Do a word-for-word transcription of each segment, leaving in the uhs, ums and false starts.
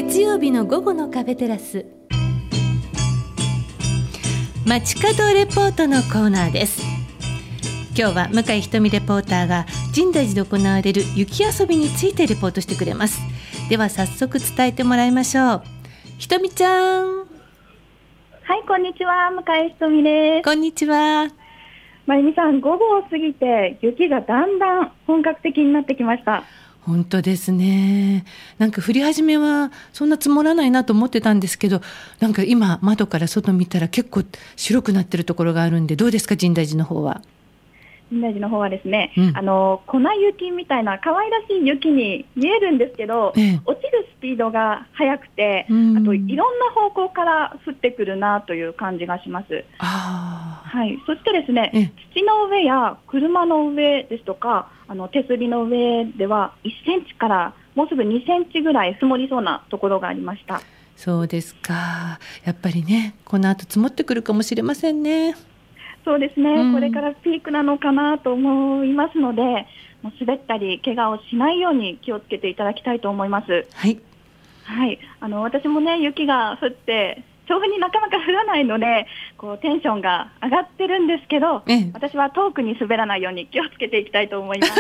月曜日の午後のカフェテラス、街角レポートのコーナーです。今日は向井ひとみレポーターが深大寺で行われる雪遊びについてレポートしてくれます。では早速伝えてもらいましょう。ひとみちゃん。 はい、こんにちは、向井ひとみです。 こんにちは。 まゆみさん、午後を過ぎて雪がだんだん本格的になってきました。 本当ですね。なんか降り始めはそんな積もらないなと思ってたんですけど、なんか今窓から外見たら結構白くなってるところがあるんで、どうですか、深大寺の方は。 深大寺の方はですね、 うん、 あの粉雪みたいな可愛らしい雪に見えるんですけど、 ええ、 落ちるスピードが速くて、 うん、 あといろんな方向から降ってくるなという感じがします。 あ、 はい、そしてですね、 ええ、 土の上や車の上ですとか、あの手すりの上ではいっセンチからもうすぐにセンチぐらい積もりそうなところがありました。 そうですか。やっぱりね、この後積もってくるかもしれませんね。 そうですね、 うん、 これからピークなのかなと思いますので、もう滑ったり怪我をしないように気をつけていただきたいと思います。 はい、 はい、あの私もね、雪が降って調布になかなか降らないので、こうテンションが上がってるんですけど、 ええ、 私は遠くに滑らないように気をつけていきたいと思います。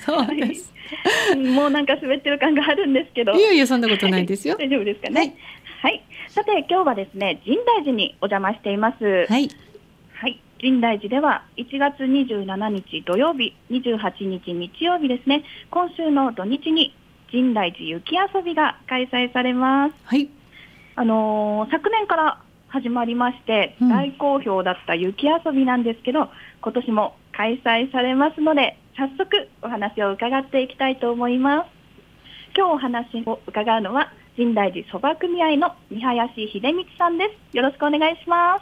そうです、 はい、もうなんか滑ってる感があるんですけど。 いやいや、そんなことないですよ。 大丈夫ですかね。はい、はい、さて今日はですね、深大寺にお邪魔しています。 はい、 はい、深大寺ではいちがつにじゅうしちにち土曜日、にじゅうはちにち日曜日ですね、今週の土日に深大寺雪遊びが開催されます。 はい、 あのー、昨年から始まりまして、うん、大好評だった雪遊びなんですけど、今年も開催されますので、早速お話を伺っていきたいと思います。今日お話を伺うのは深大寺そば組合の三林秀光さんです。よろしくお願いします。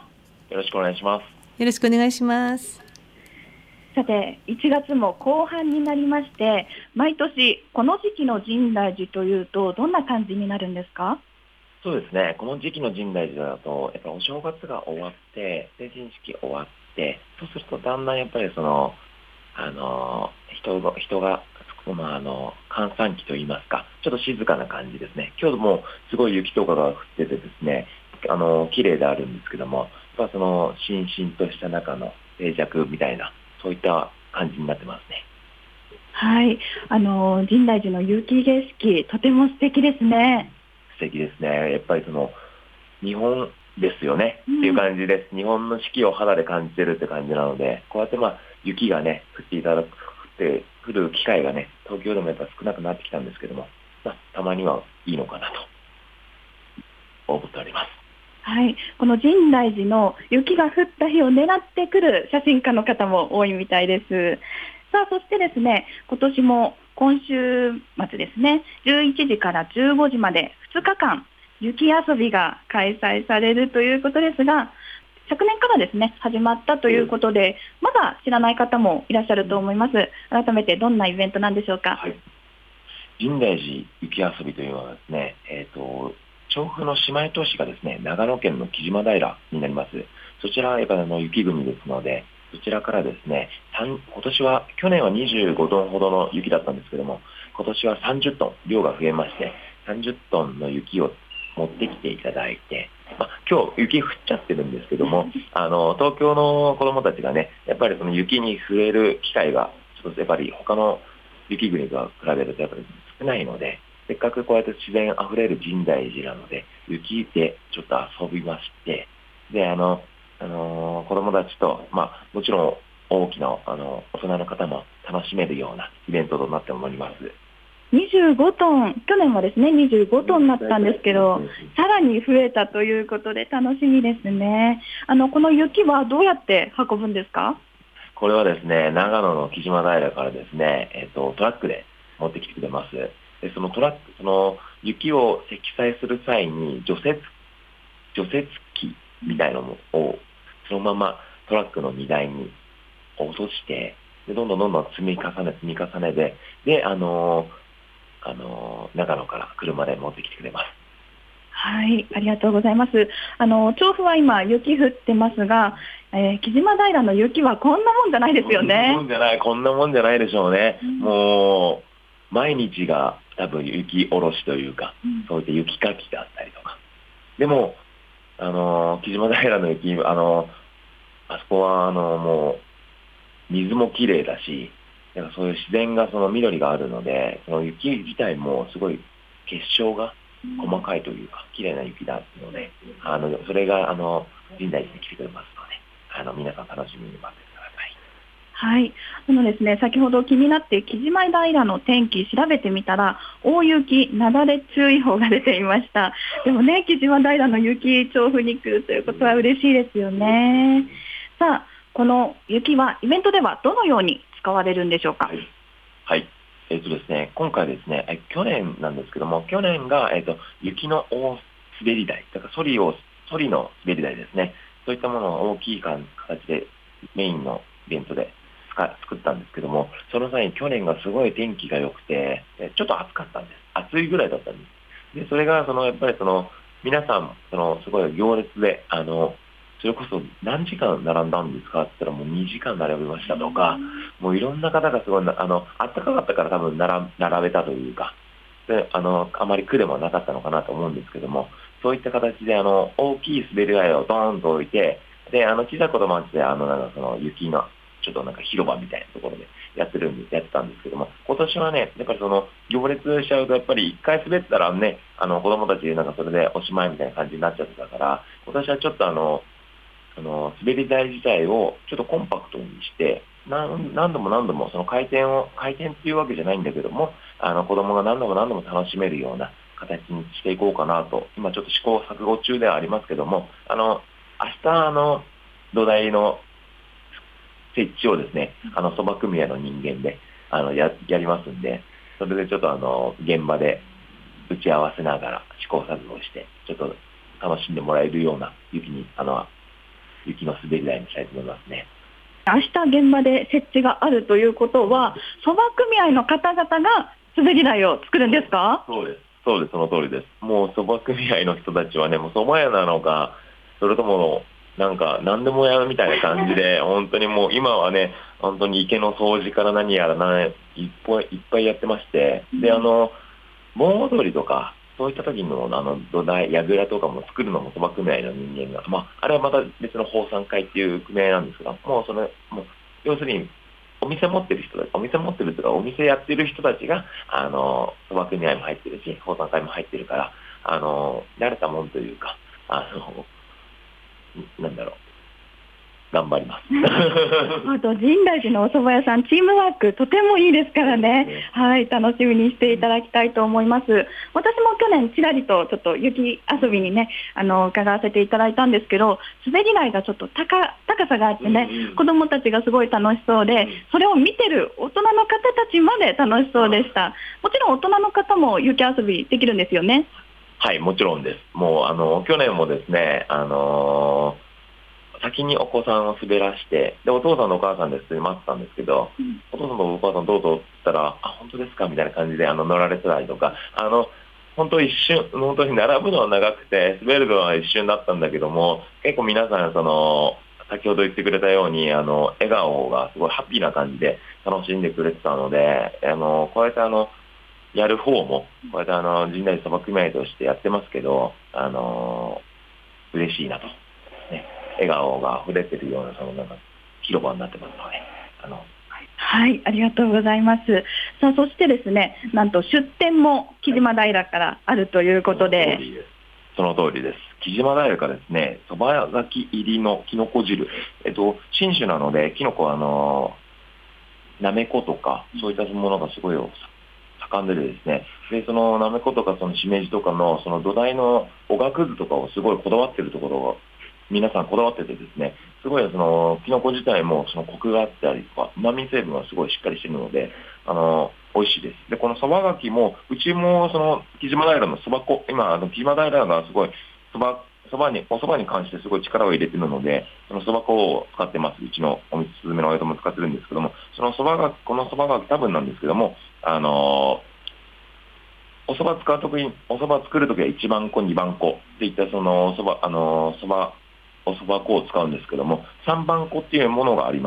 よろしくお願いします。 よろしくお願いします。 さて、いちがつも後半になりまして、毎年この時期の深大寺というとどんな感じになるんですか？ そうですね、この時期の深大寺だとやっぱお正月が終わって成人式終わって、そうするとだんだんやっぱりそのあの人が人がまあ、あの閑散期といいますか、ちょっと静かな感じですね。今日もすごい雪とかが降っててですね、あの綺麗であるんですけども、やっぱそのしんしんとした中の静寂みたいな、そういった感じになってますね。 はい、あの深大寺の雪景色、とても素敵ですね。 素敵ですね。やっぱりその日本ですよね、うん、っていう感じです。日本の四季を肌で感じてるって感じなので、こうやってまあ雪がね降っていただくで降る機会がね、東京でもやっぱ少なくなってきたんですけども、まあ、たまにはいいのかなと思っております。 はい、この深大寺の雪が降った日を狙ってくる写真家の方も多いみたいです。さあ、そしてですね、今年も今週末ですね、じゅういちじからじゅうごじまでふつかかん雪遊びが開催されるということですが、昨年からですね始まったということで、まだ知らない方もいらっしゃると思います。改めてどんなイベントなんでしょうか？ はい、深大寺雪遊びというのはですね、えーと、調布の姉妹都市がですね、長野県の木島平になります。そちらはやっぱりあの雪国ですので、そちらからですね、今年は去年はにじゅうごトンほどの雪だったんですけども、今年はさんじゅっトン量が増えまして、さんじゅっトンの雪を持ってきていただいて、まあ、今日雪降っちゃってるんですけどもあの東京の子どもたちがね、やっぱりその雪に触れる機会がちょっとやっぱり他の雪国と比べるとやっぱり少ないので、せっかくこうやって自然あふれる深大寺なので雪でちょっと遊びまして、であの、あの子どもたちと、まあ、もちろん大きなあの大人の方も楽しめるようなイベントとなっております。 にじゅうごトン、去年はですねにじゅうごトンになったんですけど、さらに増えたということで楽しみですね。あのこの雪はどうやって運ぶんですか？ これはですね、長野の木島平からですね、えっと、トラックで持ってきてくれます。でそのトラック、その雪を積載する際に除雪除雪機みたいなのをそのままトラックの荷台に落として、でどんどんどんどん積み重ね積み重ねでであのーあの長野から車で持ってきてくれます。 はい、ありがとうございます。あの調布は今雪降ってますが、えー、木島平の雪はこんなもんじゃないですよね。 こんなもんじゃない、こんなもんじゃないでしょうね。うん、も毎日が多分雪下ろしというか、うん、そういった雪かきがあったりとか。でも、あの木島平の雪、あのあそこはあのもう水もきれいだし、なんかそういう自然がその緑があるので、その雪自体もすごい結晶が細かいというか、綺麗な雪だので、あのそれがあの深大寺に来てくれますので、あの皆さん楽しみに待ってください。 はい、あのですね、先ほど気になって木島平の天気調べてみたら、大雪、雪崩注意報が出ていました。でもね、木島平の雪、調布に来るということは嬉しいですよね。さあ、この雪はイベントではどのように使われるんでしょうか。 はい、はい、えーとですね、今回ですね、え去年なんですけども、去年が、えーと雪の大滑り台、だからソリをソリの滑り台ですね、そういったものを大きい形でメインのイベントで作ったんですけども、その際に去年がすごい天気が良くて、ちょっと暑かったんです。暑いぐらいだったんです。で、それがそのやっぱりその皆さんそのすごい行列で、あのそれこそ何時間並んだんですかって言ったらもうにじかん並びましたとか、もういろんな方がすごいあの暖かかったから多分並並べたというか、であのあまり苦でもなかったのかなと思うんですけども、そういった形であの大きい滑り台をドーンと置いて、であの小さい子供たちであのなんかその雪のちょっとなんか広場みたいなところでやってるんでやってたんですけども、今年はね、やっぱりその行列しちゃうとやっぱり一回滑ったらね、あの子供たちなんかそれでおしまいみたいな感じになっちゃってたから、今年はちょっとあのあの滑り台自体をちょっとコンパクトにして、何何度も何度もその回転を回転っていうわけじゃないんだけども、あの子供が何度も何度も楽しめるような形にしていこうかなと、今ちょっと試行錯誤中ではありますけども、あの明日あの土台の設置をですね、あのそば組合の人間であの や, やりますんで、それでちょっとあの現場で打ち合わせながら試行錯誤して、ちょっと楽しんでもらえるような雪にあの雪の滑り台にしたいと思いますね。 明日現場で設置があるということは、そば組合の方々が滑り台を作るんですか？ そうです、そうです、その通りです。もうそば組合の人たちはね、もうそば屋なのか、それともなんか何でもやるみたいな感じで、本当にもう今はね、本当に池の掃除から何やらない、いっぱいいっぱいやってまして、であの盆踊りとかそういった時のあの土台、櫓とかも作るのもそば組合の人間が、まあ、あれはまた別の奉賛会っていう組合なんですが、もうそれもう要するにお店持ってる人たち、お店持ってるとかお店やってる人たちがあのそば組合も入ってるし、奉賛会も入ってるから、あの慣れたもんというか、あのなんだろう、頑張ります。 あと深大寺のお蕎麦屋さん、チームワークとてもいいですからね、はい、楽しみにしていただきたいと思います。私も去年ちらりとちょっと雪遊びにね、あの伺わせていただいたんですけど、滑り台がちょっと 高, 高さがあってね、うんうん、子どもたちがすごい楽しそうで、それを見てる大人の方たちまで楽しそうでした。もちろん大人の方も雪遊びできるんですよね。 はい、もちろんです。もうあの去年もですね、あのー先にお子さんを滑らして、でお父さんとお母さんで普通に待ってたんですけど、うん、お父さんとお母さんどうぞって言ったら、あ、本当ですかみたいな感じであの乗られてたりとか、あの本当一瞬、本当に並ぶのは長くて滑るのは一瞬だったんだけども、結構皆さんその先ほど言ってくれたようにあの笑顔がすごいハッピーな感じで楽しんでくれてたので、あのこうやってあのやる方もこうやってあの深大寺そば組合としてやってますけど、あの嬉しいなと。笑顔が溢れてるようなそのなんか広場になってますので、あのはい、ありがとうございます。さあ、そしてですね、なんと出店も木島平からあるということで、 その通りです。木島平からですね、そばがき入りのきのこ汁、えっと新種なのできのこはあのなめことかそういったものがすごい盛んでですね、でそのなめことかそのしめじとかのその土台のおがくずとかをすごいこだわってるところが皆さんこだわっててですね、すごいそのきのこ自体もそのコクがあったりとか、旨味成分がすごいしっかりしているので、あの美味しいです。でこのそばがきもうちもその木島平のそば粉、今あの木島平がすごいそばそばにおそばに関してすごい力を入れてるので、そのそば粉を使ってます。うちのお店すずめの親とも使ってるんですけども、そのそばがこのそばがき多分なんですけども、あのおそば使うときにおそば作るときは一番粉にばん粉っていったそのそばあのそばおそば粉を使うんですけども、さんばん粉っていうものがあります。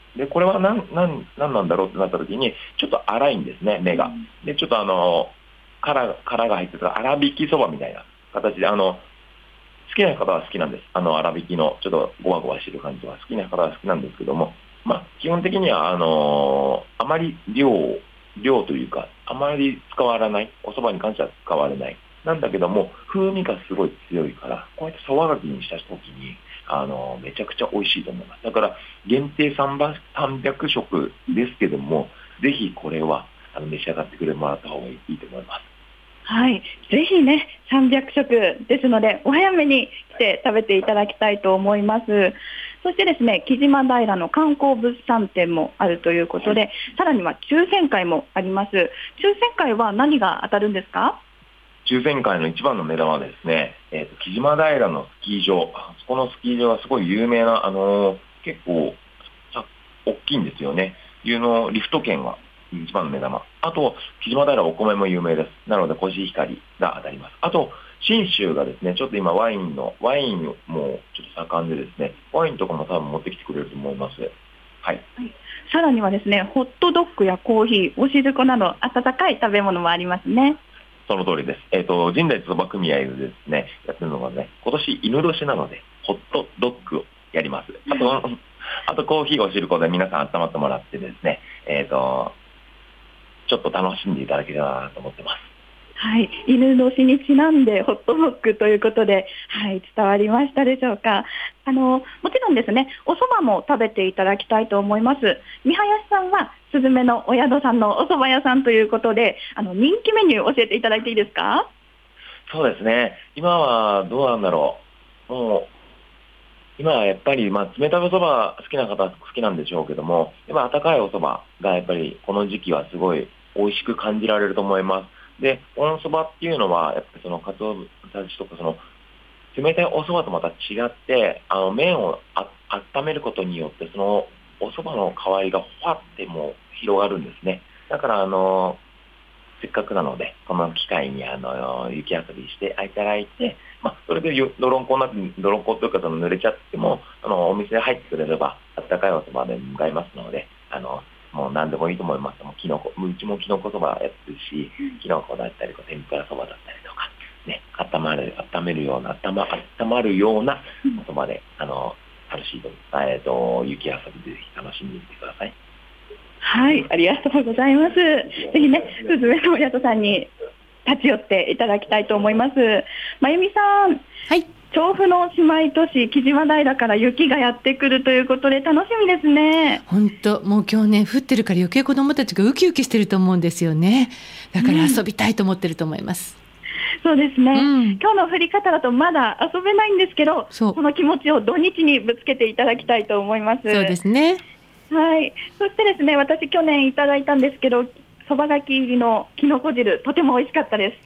でこれは何、何、何なんだろうってなった時にちょっと粗いんですね、目が。でちょっとあの殻、殻が入ってた粗挽きそばみたいな形で、あの好きな方は好きなんです。あの粗挽きのちょっとゴワゴワしてる感じは好きな方は好きなんですけども、まあ、基本的にはあのあまり量量というかあまり使われない、お蕎麦に関しては使われないなんだけども、風味がすごい強いから、こうやって蕎麦がきにした時にあのめちゃくちゃ美味しいと思います。だから限定さんびゃくしょくですけども、ぜひこれはあの召し上がってくれてもらった方がいいと思います。 はい、ぜひねさんびゃくしょくですのでお早めに来て食べていただきたいと思います。そしてですね、木島平の観光物産展もあるということで、さらには抽選会もあります。抽選会は何が当たるんですか？ 抽選会の一番の目玉はですね、えーと、木島平のスキー場、そこのスキー場はすごい有名な、あのー、結構大きいんですよね。いうのリフト券が一番の目玉。あと、木島平お米も有名です。なので、コシヒカリが当たります。あと、信州がですね、ちょっと今ワインの、ワインもちょっと盛んでですね、ワインとかも多分持ってきてくれると思います。はい。 はい、さらにはですね、ホットドッグやコーヒー、おしずこなど温かい食べ物もありますね。 その通りです。えっと、神代そば組合でですね、やってるのがね、今年犬年なので、ホットドッグをやります。あと、あとコーヒーおしるこで皆さん温まってもらってですね、えっと、ちょっと楽しんでいただければなと思ってます。 はい、犬年にちなんでホットドッグということで、はい、伝わりましたでしょうか。あのもちろんですね、お蕎麦も食べていただきたいと思います。三林さんはすずめのお宿さんのお蕎麦屋さんということで、あの人気メニュー教えていただいていいですか？ そうですね、今はどうなんだろう。もう今はやっぱり、まあ、冷たいお蕎麦好きな方は好きなんでしょうけども、今温かいお蕎麦がやっぱりこの時期はすごい美味しく感じられると思います。で、温そばっていうのは、やっぱりそのかつおたちとか、その冷たいお蕎麦とまた違って、あの麺をあ温めることによって、そのお蕎麦の香りがふわってもう広がるんですね。だから、あの、せっかくなので、この機会にあの雪遊びしていただいて、まあ、それで泥んこになって、泥んこというか、その濡れちゃっても、あのお店に入ってくれれば、温かいお蕎麦で向かいますので、あの、もう何でもいいと思います。もうキノコ、うちもキノコそばやってるし、キノコだったり、天ぷらそばだったりとか、ね、温まる、温めるような、温ま、温まるようなおそばで、あの、楽しいと、えっと、雪遊びでぜひ楽しんでみてください。 はい、ありがとうございます。ぜひね、すずめのお宿さんに立ち寄っていただきたいと思います。まゆみさん。 はい。 調布の姉妹都市木島平から雪がやってくるということで楽しみですね。 本当、もう今日ね降ってるから余計子どもたちがウキウキしてると思うんですよね。だから遊びたいと思ってると思います。 うん、そうですね、うん、今日の降り方だとまだ遊べないんですけど、その気持ちを土日にぶつけていただきたいと思います。 そうですね。 はい。そしてですね、私去年いただいたんですけど、そばがき入りのきのこ汁とても美味しかったです。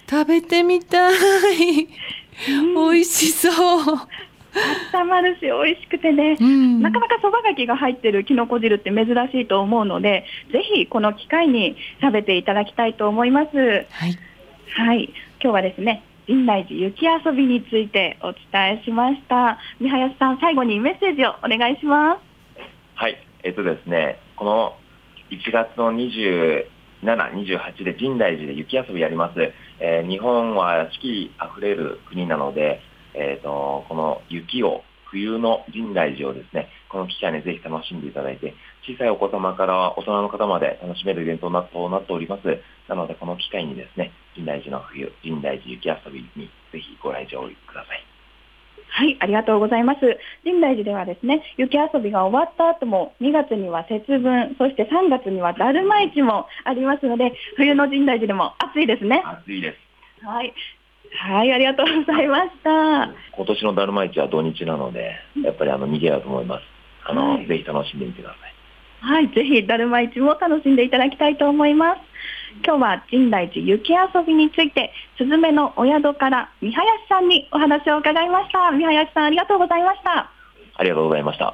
食べてみたい。美味しそう。 温まるし美味しくてね、うん、なかなかそばがきが入ってるきのこ汁って珍しいと思うので、ぜひこの機会に食べていただきたいと思います。はい、はい、今日はですね、深大寺雪遊びについてお伝えしました。三林さん、最後にメッセージをお願いします。 はい、えっとですね、このいちがつのにじゅうしち、にじゅうはちで深大寺で雪遊びやります。えー、日本は四季あふれる国なので、えーと、この雪を、冬の深大寺をですね、この機会にぜひ楽しんでいただいて、小さいお子様から大人の方まで楽しめるイベントとなっております。なので、この機会にですね、深大寺の冬、深大寺雪遊びにぜひご来場ください。 はい、ありがとうございます。深大寺ではですね、雪遊びが終わった後もにがつには節分、そしてさんがつにはだるま市もありますので、冬の深大寺でも暑いですね。 暑いです。 はい、はい、ありがとうございました。 今年のだるま市は土日なので、やっぱりあの賑わうと思います。あの、はい、ぜひ楽しんでみてください。 はい、ぜひだるま市も楽しんでいただきたいと思います。今日は深大寺雪遊びについて、すずめのお宿から三林さんにお話を伺いました。三林さん、ありがとうございました。 ありがとうございました。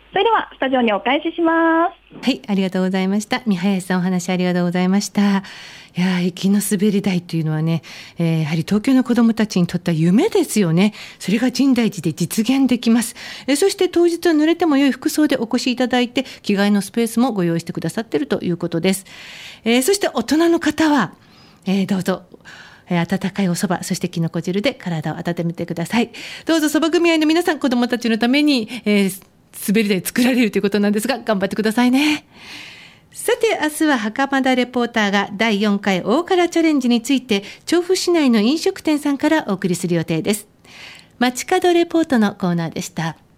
それではスタジオにお返しします。 はい、ありがとうございました。三林さん、お話ありがとうございました。いや、行きの滑り台というのはね、えー、やはり東京の子どもたちにとっては夢ですよね。それが深大寺で実現できます。えー、そして当日は濡れても良い服装でお越しいただいて、着替えのスペースもご用意してくださっているということです。えー、そして大人の方は、えー、どうぞえー、温かいお蕎麦、そしてきのこ汁で体を温めてください。どうぞ蕎麦組合の皆さん、子どもたちのために、えー、滑り台作られるということなんですが、頑張ってくださいね。さて、明日は袴田レポーターがだいよんかい大辛チャレンジについて、調布市内の飲食店さんからお送りする予定です。街角レポートのコーナーでした。